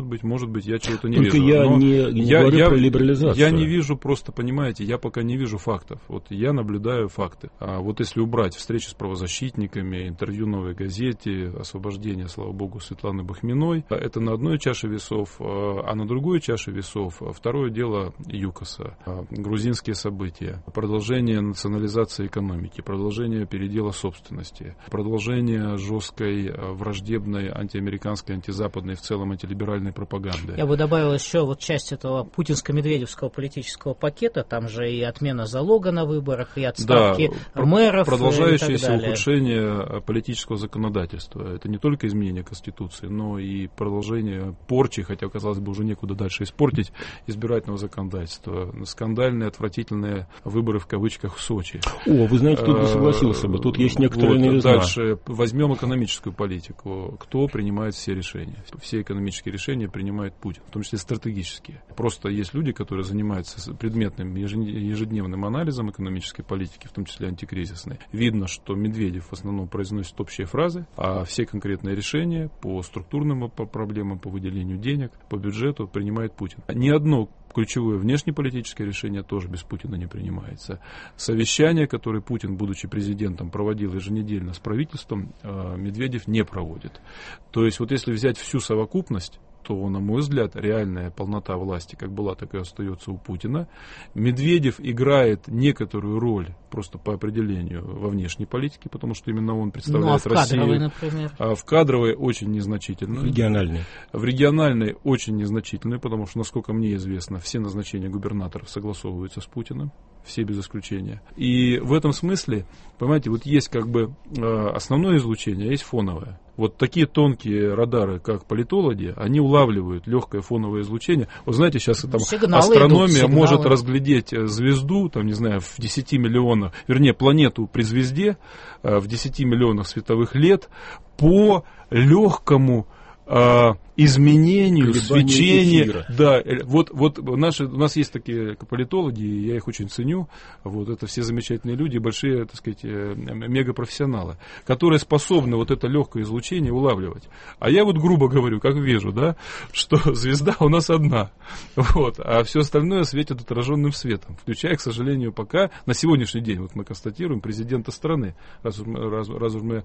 быть, я чего-то не Только вижу. я не говорю про либерализацию. Я не вижу просто, понимаете, я пока не вижу фактов. Вот я наблюдаю факты. А вот если убрать встречи с правозащитниками, интервью «Новой газете», освобождение, слава богу, Светланы Бахминой, это на одной чаше весов, а на другой чаше весов второе дело ЮКОСа, грузинские события, продолжение национализации экономики, продолжение передела собственности, продолжение жесткой, враждебной, антиамериканской, антизападной, в целом антилиберальной пропаганды. Я бы добавил еще вот часть этого путинско-медведевского политического пакета, там же и отмена залога на выборах, и отставки мэров, продолжающееся ухудшение политического законодательства. Это не только изменение Конституции, но и продолжение порчи, хотя, казалось бы, уже некуда дальше испортить, избирательного законодательства. Скандальные, отвратительные выборы в кавычках в Сочи. О, вы знаете, тут бы согласился бы. Тут есть некоторая новизна. Дальше возьмем экономическую политику. Кто принимает все решения? Все экономические решения принимает Путин, в том числе стратегические. Просто есть люди, которые занимаются предметным ежедневным анализом экономической политики, в том числе антикризисной. Видно, что Медведев в основном произносит общие фразы, а все конкретные решения по структурным проблемам, по выделению денег, по бюджету принимает Путин. Ни одно ключевое внешнеполитическое решение тоже без Путина не принимается. Совещания, которые Путин, будучи президентом, проводил еженедельно с правительством, Медведев не проводит. То есть вот если взять всю совокупность, то, на мой взгляд, реальная полнота власти, как была, так и остается у Путина. Медведев играет некоторую роль, просто по определению, во внешней политике, потому что именно он представляет Россию. Ну, а в кадровой, например? А в кадровой очень незначительно. В региональной. В региональной очень незначительно, потому что, насколько мне известно, все назначения губернаторов согласовываются с Путиным. Все без исключения. И в этом смысле, понимаете, вот есть как бы основное излучение, а есть фоновое. Вот такие тонкие радары, как политологи, они улавливают легкое фоновое излучение. Вот знаете, сейчас там астрономия может разглядеть звезду, там, не знаю, в 10 миллионах, вернее, планету при звезде в 10 миллионах световых лет по легкому изменению, свечения. Да, вот у нас есть такие политологи, я их очень ценю. Вот это все замечательные люди, большие, так сказать, мегапрофессионалы, которые способны вот это легкое излучение улавливать. А я вот грубо говорю, как вижу, да, что звезда у нас одна, вот, а все остальное светит отраженным светом, включая, к сожалению, пока на сегодняшний день, вот мы констатируем, президента страны, раз уж мы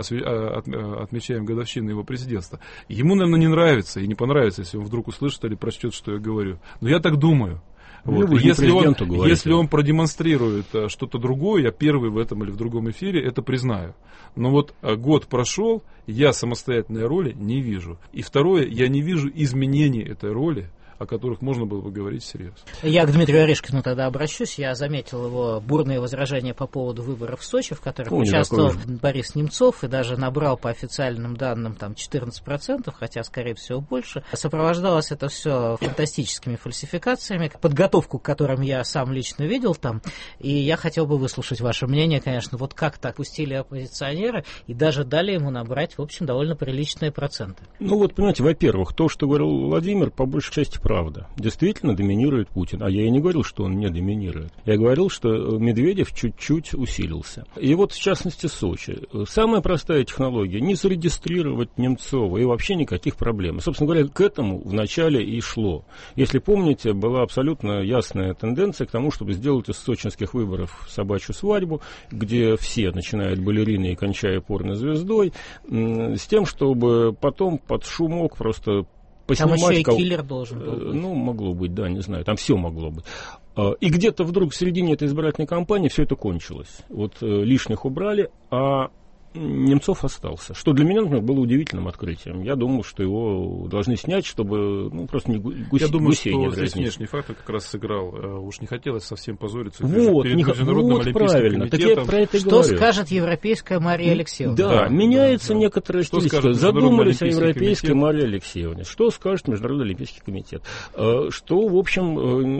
отмечаем годовщину его президентства. Ему, наверное, не нравится и не понравится, если он вдруг услышит или прочтет, что я говорю. Но я так думаю. Вот. Если он продемонстрирует что-то другое, я первый в этом или в другом эфире это признаю. Но вот год прошел, я самостоятельной роли не вижу. И второе, я не вижу изменений этой роли, о которых можно было бы говорить всерьез. Я к Дмитрию Орешкину тогда обращусь. Я заметил его бурные возражения по поводу выборов в Сочи, в которых участвовал Борис Немцов и даже набрал по официальным данным там 14%, хотя, скорее всего, больше. Сопровождалось это все фантастическими фальсификациями, подготовку к которым я сам лично видел там. И я хотел бы выслушать ваше мнение, конечно, вот как так пустили оппозиционера и даже дали ему набрать, в общем, довольно приличные проценты. Ну вот, понимаете, во-первых, то, что говорил Владимир, по большей части правда. Действительно доминирует Путин. А я и не говорил, что он не доминирует. Я говорил, что Медведев чуть-чуть усилился. И вот, в частности, Сочи. Самая простая технология — не зарегистрировать Немцова, и вообще никаких проблем. Собственно говоря, к этому вначале и шло. Если помните, была абсолютно ясная тенденция к тому, чтобы сделать из сочинских выборов собачью свадьбу, где все, начиная от балерины и кончая порнозвездой, с тем, чтобы потом под шумок просто поснимать. Там еще и киллер должен был быть. Ну, могло быть, да, не знаю, там все могло быть. И где-то вдруг в середине этой избирательной кампании все это кончилось. Вот лишних убрали, а Немцов остался. Что для меня, например, было удивительным открытием. Я думал, что его должны снять, чтобы просто не гусей не дразнить. Я думаю, что здесь внешний фактор как раз сыграл. Уж не хотелось совсем позориться перед Международным Олимпийским комитетом. Так я про это и что говорю. Скажет европейская Мария Алексеевна? Да, меняется некоторая стилистика. Задумались о европейской Марии Алексеевне. Что скажет Международный Олимпийский комитет? Что, в общем,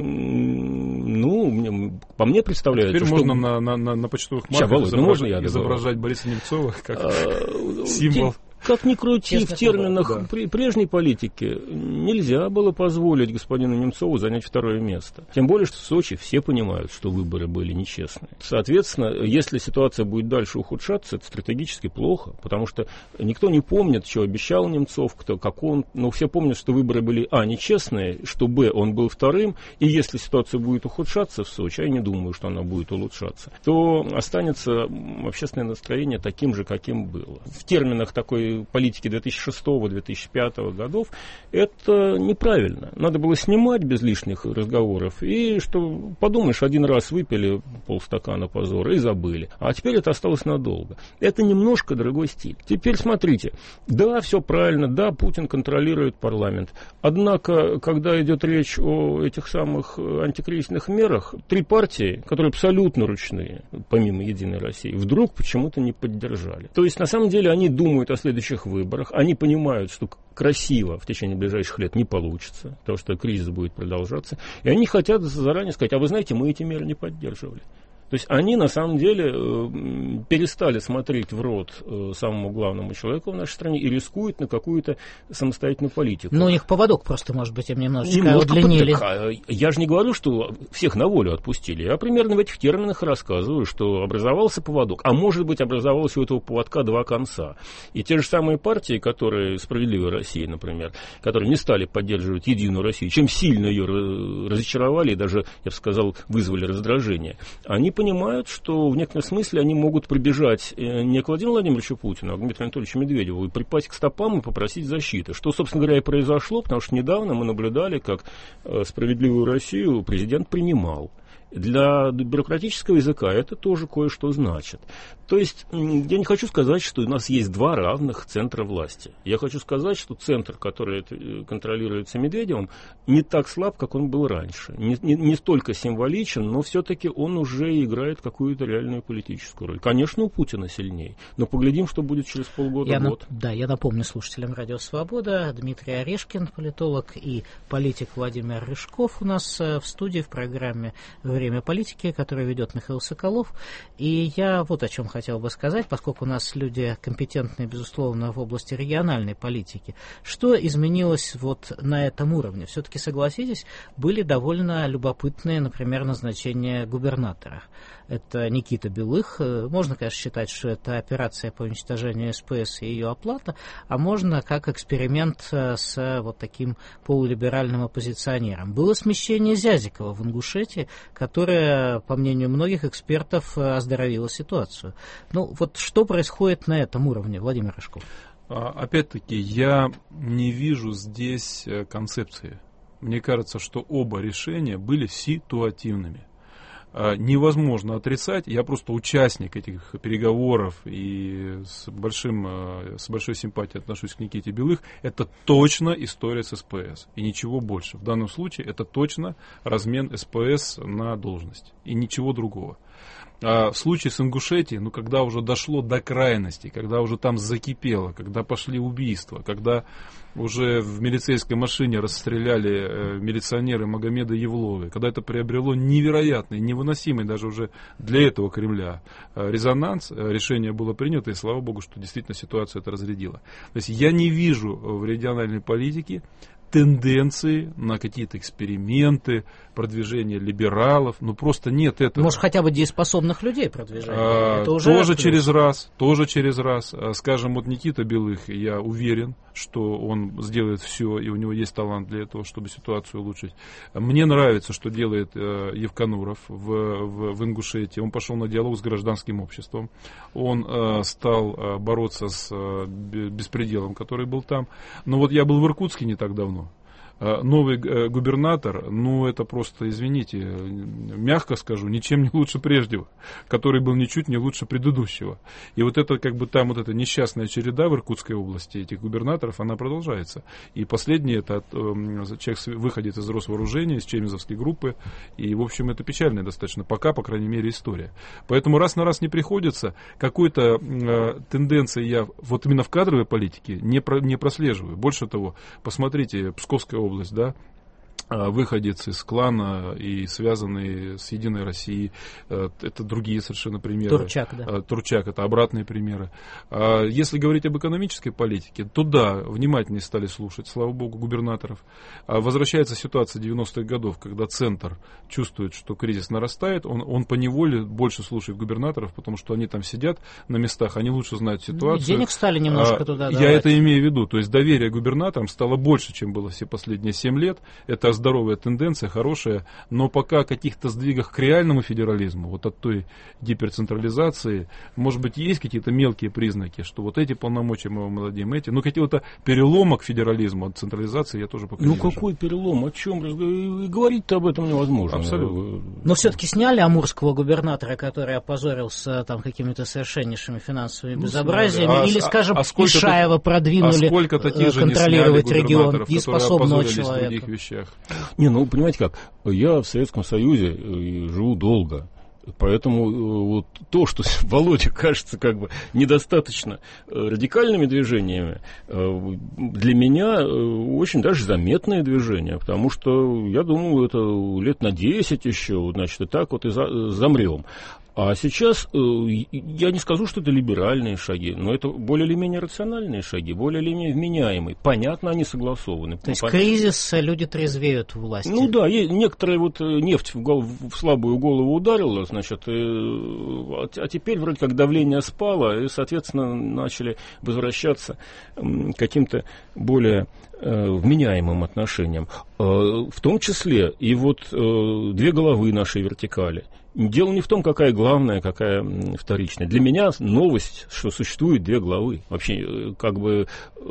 по мне представляется, теперь что... можно на почтовых марках изображать Бориса Немцова как символ Как ни крути, Честно, в терминах да. прежней политики нельзя было позволить господину Немцову занять второе место. Тем более, что в Сочи все понимают, что выборы были нечестные. Соответственно, если ситуация будет дальше ухудшаться, это стратегически плохо, потому что никто не помнит, что обещал Немцов, как он. Но все помнят, что выборы были, нечестные, что, он был вторым, и если ситуация будет ухудшаться в Сочи, я не думаю, что она будет улучшаться, то останется общественное настроение таким же, каким было. В терминах такой политики 2006-2005 годов это неправильно. Надо было снимать без лишних разговоров, и что, подумаешь, один раз выпили полстакана позора и забыли. А теперь это осталось надолго. Это немножко другой стиль. Теперь смотрите, да, все правильно, да, Путин контролирует парламент. Однако, когда идет речь о этих самых антикризисных мерах, три партии, которые абсолютно ручные, помимо «Единой России», вдруг почему-то не поддержали. То есть, на самом деле, они думают о следующих выборах, они понимают, что красиво в течение ближайших лет не получится, потому что кризис будет продолжаться, и они хотят заранее сказать, а вы знаете, мы эти меры не поддерживали. То есть они на самом деле перестали смотреть в рот самому главному человеку в нашей стране и рискуют на какую-то самостоятельную политику. Но у них поводок просто, может быть, им немножечко удлинили. Я же не говорю, что всех на волю отпустили. Я примерно в этих терминах рассказываю, что образовался поводок. А может быть, образовалось у этого поводка два конца. И те же самые партии, которые, «Справедливая Россия», например, которые не стали поддерживать «Единую Россию», чем сильно ее разочаровали и даже, я бы сказал, вызвали раздражение, они понимают, что в некотором смысле они могут прибежать не к Владимиру Владимировичу Путину, а к Дмитрию Анатольевичу Медведеву и припасть к стопам и попросить защиты. Что, собственно говоря, и произошло, потому что недавно мы наблюдали, как «Справедливую Россию» президент принимал. Для бюрократического языка это тоже кое-что значит. То есть я не хочу сказать, что у нас есть два равных центра власти. Я хочу сказать, что центр, который контролируется Медведевым, не так слаб, как он был раньше. Не столько символичен, но все-таки он уже играет какую-то реальную политическую роль. Конечно, у Путина сильнее, но поглядим, что будет через полгода-год. Я напомню слушателям «Радио Свобода», Дмитрий Орешкин, политолог, и политик Владимир Рыжков у нас в студии в программе «Время политики», которую ведет Михаил Соколов. И я вот о чем хотел бы сказать, поскольку у нас люди компетентные, безусловно, в области региональной политики. Что изменилось вот на этом уровне? Все-таки, согласитесь, были довольно любопытные, например, назначения губернатора. Это Никита Белых. Можно, конечно, считать, что это операция по уничтожению СПС и ее оплата, а можно как эксперимент с вот таким полулиберальным оппозиционером. Было смещение Зязикова в Ингушетии, которое, по мнению многих экспертов, оздоровило ситуацию. Ну, вот что происходит на этом уровне, Владимир Рыжков? Опять-таки, я не вижу здесь концепции. Мне кажется, что оба решения были ситуативными. Невозможно отрицать, я просто участник этих переговоров и с большой симпатией отношусь к Никите Белых. Это точно история с СПС и ничего больше. В данном случае это точно размен СПС на должность и ничего другого. А в случае с Ингушетией, когда уже дошло до крайности, когда уже там закипело, когда пошли убийства, когда уже в милицейской машине расстреляли милиционеры Магомеда Евловы, когда это приобрело невероятный, невыносимый даже уже для этого Кремля резонанс, решение было принято, и слава богу, что действительно ситуация это разрядила. То есть я не вижу в региональной политике тенденции на какие-то эксперименты, продвижение либералов, просто нет этого. Может, хотя бы дееспособных людей продвижение? Это уже тоже через раз. Скажем, вот Никита Белых, я уверен, что он сделает все, и у него есть талант для этого, чтобы ситуацию улучшить. Мне нравится, что делает Евконуров в Ингушетии. Он пошел на диалог с гражданским обществом. Он стал бороться с беспределом, который был там. Но вот я был в Иркутске не так давно. Новый губернатор, это просто, извините, мягко скажу, ничем не лучше прежнего, который был ничуть не лучше предыдущего. И вот это там вот эта несчастная череда в Иркутской области этих губернаторов, она продолжается. И последний это человек выходит из Росвооружения, из Чемизовской группы, и, в общем, это печальная достаточно, пока, по крайней мере, история. Поэтому раз на раз не приходится, какой-то тенденции я вот именно в кадровой политике не прослеживаю. Больше того, посмотрите, Псковская область, да, выходец из клана и связанный с Единой Россией. Это другие совершенно примеры. Турчак, да. Турчак — это обратные примеры. Если говорить об экономической политике, то да, внимательнее стали слушать, слава богу, губернаторов. Возвращается ситуация 90-х годов, когда центр чувствует, что кризис нарастает, он поневоле больше слушает губернаторов, потому что они там сидят на местах, они лучше знают ситуацию. Денег стали немножко туда давать. Я это имею в виду. То есть доверие губернаторам стало больше, чем было все последние 7 лет. Это здоровая тенденция, хорошая, но пока о каких-то сдвигах к реальному федерализму, вот от той гиперцентрализации, может быть, есть какие-то мелкие признаки, что вот эти полномочия мы вам дадим, эти, но какие-то перелома к федерализму от централизации я тоже пока не вижу. Какой перелом? О чем? Говорить-то об этом невозможно. Абсолютно. Но все-таки сняли амурского губернатора, который опозорился там какими-то совершеннейшими финансовыми безобразиями, или, скажем, Ишаева продвинули контролировать регион неспособного человека. Понимаете как, я в Советском Союзе живу долго, поэтому вот то, что Володя кажется как бы недостаточно радикальными движениями, для меня очень даже заметное движение, потому что, я думаю, это лет на 10 еще, значит, и так вот и замрем. А сейчас я не скажу, что это либеральные шаги, но это более или менее рациональные шаги, более или менее вменяемые. Понятно, они согласованы. То есть кризис, люди трезвеют в власти. Ну да, некоторая вот нефть в слабую голову ударила, значит, а теперь вроде как давление спало, и, соответственно, начали возвращаться к каким-то более вменяемым отношениям. В том числе и вот две головы нашей вертикали. Дело не в том, какая главная, какая вторичная. Для меня новость, что существует две главы. Вообще, как бы...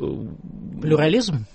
Плюрализм?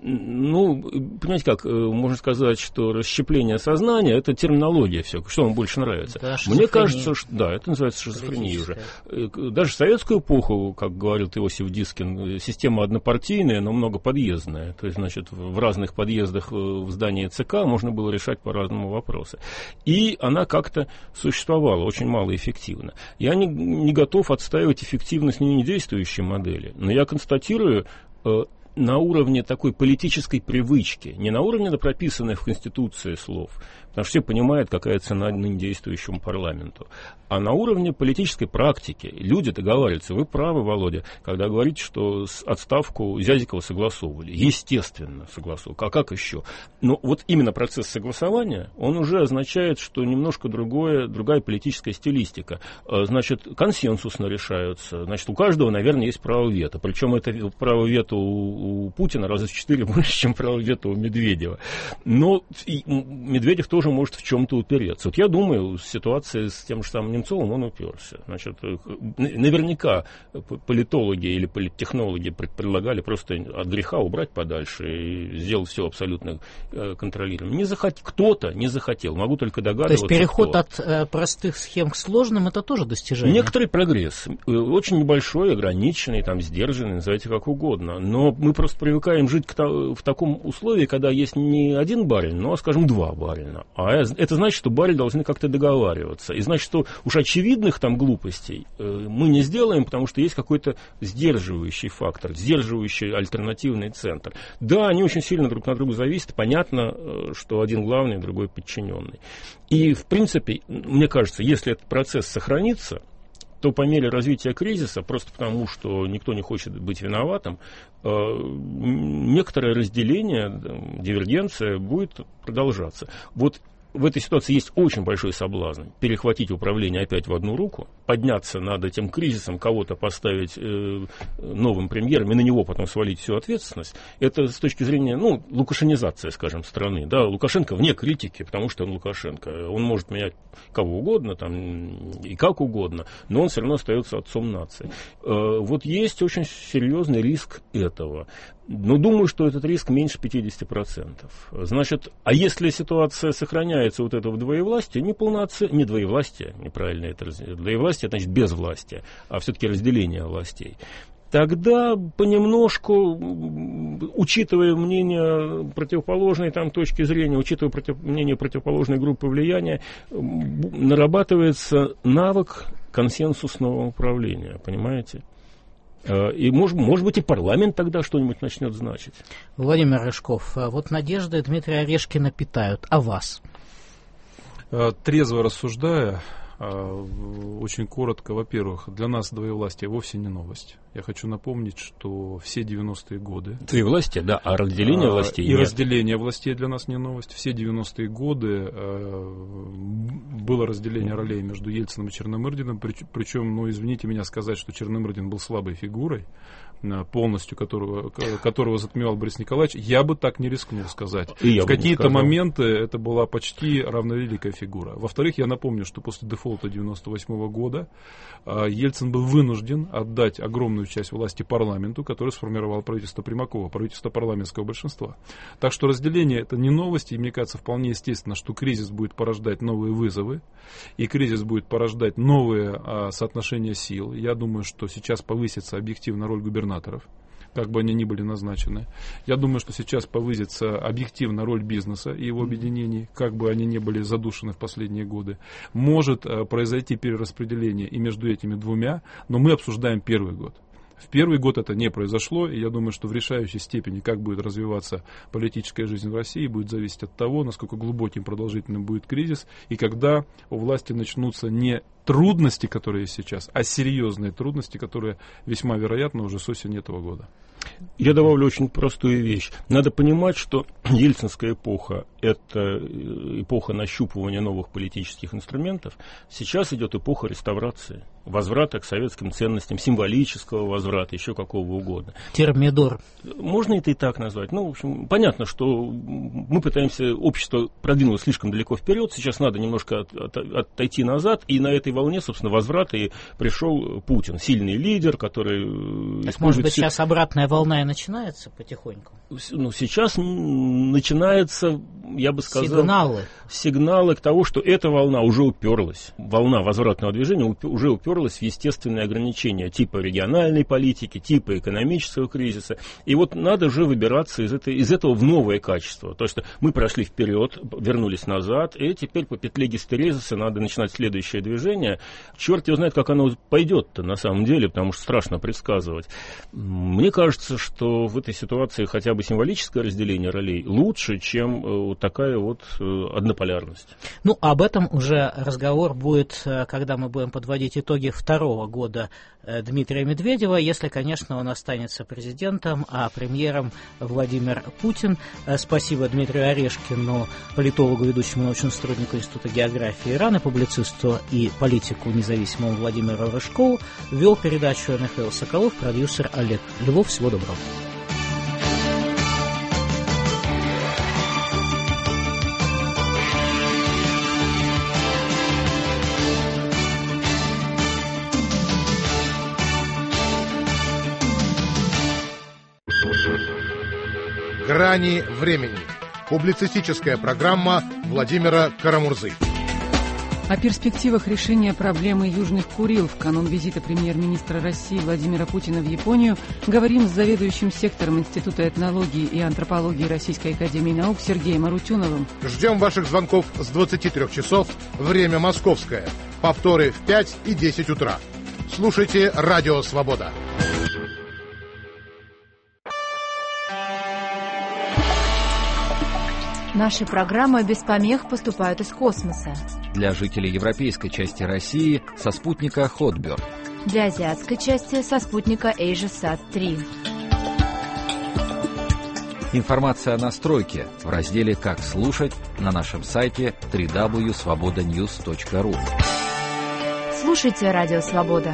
Ну, понимаете как, можно сказать, что расщепление сознания – это терминология все. Что вам больше нравится? Мне кажется, что да, это называется шизофрения уже. Даже в советскую эпоху, как говорил Иосиф Дискин, система однопартийная, но многоподъездная. То есть, значит, в разных подъездах в здании ЦК можно было решать по-разному вопросы. И она как-то существовала, очень малоэффективно. Я не готов отстаивать эффективность недействующей модели, но я констатирую на уровне такой политической привычки, не на уровне прописанных в Конституции слов, потому что все понимают, какая цена ныне действующему парламенту, а на уровне политической практики. Люди договариваются. Вы правы, Володя, когда говорите, что отставку Зязикова согласовывали. Естественно, согласовывали. А как еще? Но вот именно процесс согласования, он уже означает, что немножко другая политическая стилистика. Значит, консенсусно решаются. Значит, у каждого, наверное, есть право вето. Причем это право вето у Путина раза в 4 больше, чем право вето у Медведева. Но и Медведев тоже может в чем-то упереться. Вот я думаю, ситуация с тем же самым Немцовым, он уперся. Значит, наверняка политологи или политтехнологи предлагали просто от греха убрать подальше и сделать все абсолютно контролируемым. Кто-то не захотел, могу только догадываться. То есть переход от простых схем к сложным — это тоже достижение? Некоторый прогресс, очень небольшой, ограниченный, там, сдержанный, называйте как угодно. Но мы просто привыкаем жить в таком условии, когда есть не один барин, но, скажем, два барина. А это значит, что барины должны как-то договариваться. И значит, что уж очевидных там глупостей мы не сделаем, потому что есть какой-то сдерживающий фактор, сдерживающий альтернативный центр. Да, они очень сильно друг на друга зависят. Понятно, что один главный, другой подчиненный. И, в принципе, мне кажется, если этот процесс сохранится, то по мере развития кризиса, просто потому, что никто не хочет быть виноватым, некоторое разделение, дивергенция будет продолжаться. Вот в этой ситуации есть очень большой соблазн перехватить управление опять в одну руку, подняться над этим кризисом, кого-то поставить новым премьером и на него потом свалить всю ответственность. Это с точки зрения, лукашенизация, скажем, страны. Да, Лукашенко вне критики, потому что он Лукашенко. Он может менять кого угодно там, и как угодно, но он все равно остается отцом нации. Вот есть очень серьезный риск этого. Но думаю, что этот риск меньше 50%. Значит, а если ситуация сохраняется вот этого двоевластия, не двоевластие, неправильно это разделение, двоевластие, значит, безвластие, а все-таки разделение властей, тогда понемножку, учитывая мнение противоположной там, точки зрения, учитывая мнение противоположной группы влияния, нарабатывается навык консенсусного управления, понимаете? И, может быть, и парламент тогда что-нибудь начнет значить. Владимир Рыжков, вот надежды Дмитрия Орешкина питают, а вас? Трезво рассуждая, очень коротко, во-первых, для нас двоевластие вовсе не новость. Я хочу напомнить, что все 90-е годы... Двоевластие, да, а разделение властей и нет. разделение властей для нас не новость. Все 90-е годы было разделение ролей между Ельциным и Черномырдиным, причем, извините меня сказать, что Черномырдин был слабой фигурой, полностью которого затмевал Борис Николаевич, я бы так не рискнул сказать. В какие-то моменты это была почти равновеликая фигура. Во-вторых, я напомню, что после дефолта 98 года Ельцин был вынужден отдать огромную часть власти парламенту, который сформировал правительство Примакова, правительство парламентского большинства. Так что разделение это не новость, и мне кажется вполне естественно, что кризис будет порождать новые вызовы, и кризис будет порождать новые соотношения сил. Я думаю, что сейчас повысится объективно роль губернаторов, как бы они ни были назначены. Я думаю, что сейчас повысится объективно роль бизнеса и его объединений, как бы они ни были задушены в последние годы. Может произойти перераспределение и между этими двумя, но мы обсуждаем первый год. В первый год это не произошло, и я думаю, что в решающей степени, как будет развиваться политическая жизнь в России, будет зависеть от того, насколько глубоким и продолжительным будет кризис, и когда у власти начнутся не трудности, которые есть сейчас, а серьезные трудности, которые весьма вероятно уже с осени этого года. Я добавлю очень простую вещь. Надо понимать, что ельцинская эпоха – это эпоха нащупывания новых политических инструментов. Сейчас идет эпоха реставрации, возврата к советским ценностям, символического возврата, еще какого угодно. Термидор. Можно это и так назвать. В общем, понятно, что мы пытаемся, общество продвинулось слишком далеко вперед, сейчас надо немножко отойти назад, и на этой волне, собственно, возврата и пришел Путин, сильный лидер, который... Так, может быть, сейчас обратная волна и начинается потихоньку? Сейчас начинается, я бы сказал... Сигналы к тому, что эта волна уже уперлась. Волна возвратного движения уже уперлась в естественные ограничения типа региональной политики, типа экономического кризиса. И вот надо же выбираться из этого в новое качество. То, что мы прошли вперед, вернулись назад, и теперь по петле гистерезиса надо начинать следующее движение. Черт его знает, как оно пойдет-то на самом деле, потому что страшно предсказывать. Мне кажется, что в этой ситуации хотя бы символическое разделение ролей лучше, чем такая вот однополярность. Об этом уже разговор будет, когда мы будем подводить итоги второго года Дмитрия Медведева, если, конечно, он останется президентом, а премьером Владимир Путин. Спасибо Дмитрию Орешкину, политологу, ведущему научному сотруднику Института географии Ирана, публицисту и политику независимому Владимиру Рыжкову. Вел передачу Михаил Соколов, продюсер Олег Львов. Всего доброго. «Грани времени». Публицистическая программа Владимира Карамурзы. О перспективах решения проблемы Южных Курил в канун визита премьер-министра России Владимира Путина в Японию говорим с заведующим сектором Института этнологии и антропологии Российской академии наук Сергеем Арутюновым. Ждем ваших звонков с 23 часов, время московское. Повторы в 5 и 10 утра. Слушайте «Радио Свобода». Наши программы без помех поступают из космоса. Для жителей европейской части России со спутника Hotbird. Для азиатской части со спутника AsiaSat-3. Информация о настройке в разделе «Как слушать» на нашем сайте www.svobodanews.ru. Слушайте «Радио Свобода».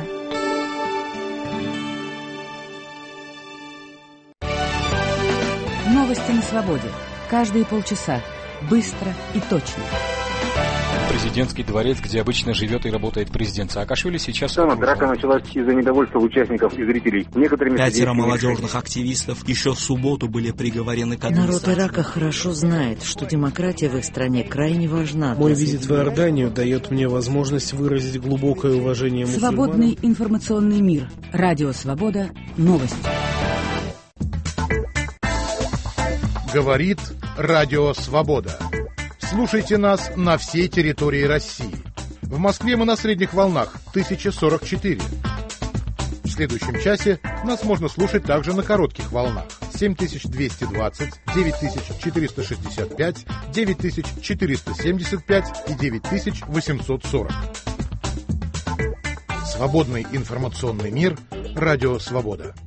Новости на свободе. Каждые полчаса. Быстро и точно. Президентский дворец, где обычно живет и работает президент Саакашвили, сейчас... Драка началась из-за недовольства участников и зрителей. Некоторыми 5 молодежных активистов еще в субботу были приговорены к администрации. Народ Ирака хорошо знает, что демократия в их стране крайне важна. Мой визит в Иорданию дает мне возможность выразить глубокое уважение мусульман. Свободный информационный мир. Радио Свобода. Новости. Говорит Радио Свобода. Слушайте нас на всей территории России. В Москве мы на средних волнах 1044. В следующем часе нас можно слушать также на коротких волнах. 7220, 9465, 9475 и 9840. Свободный информационный мир. Радио Свобода.